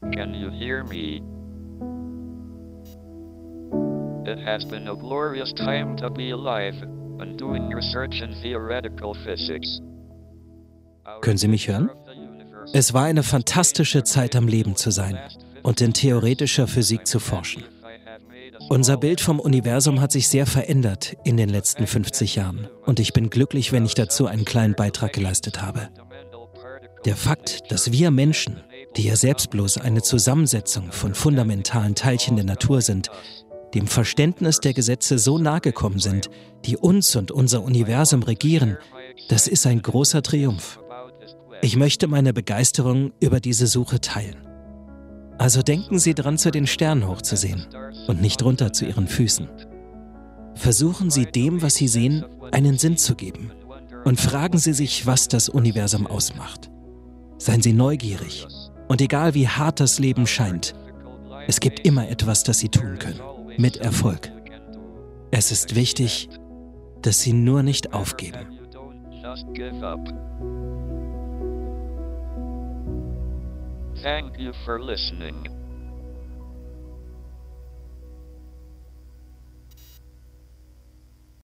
Can you hear me? It has been a glorious time to be alive and doing research in theoretical physics. Können Sie mich hören? Es war eine fantastische Zeit, am Leben zu sein und in theoretischer Physik zu forschen. Unser Bild vom Universum hat sich sehr verändert in den letzten 50 Jahren und ich bin glücklich, wenn ich dazu einen kleinen Beitrag geleistet habe. Der Fakt, dass wir Menschen, die ja selbst bloß eine Zusammensetzung von fundamentalen Teilchen der Natur sind, dem Verständnis der Gesetze so nahe gekommen sind, die uns und unser Universum regieren, das ist ein großer Triumph. Ich möchte meine Begeisterung über diese Suche teilen. Also denken Sie dran, zu den Sternen hochzusehen und nicht runter zu Ihren Füßen. Versuchen Sie dem, was Sie sehen, einen Sinn zu geben und fragen Sie sich, was das Universum ausmacht. Seien Sie neugierig und egal wie hart das Leben scheint, es gibt immer etwas, das Sie tun können. Mit Erfolg. Es ist wichtig, dass Sie nur nicht aufgeben. Thank you for listening.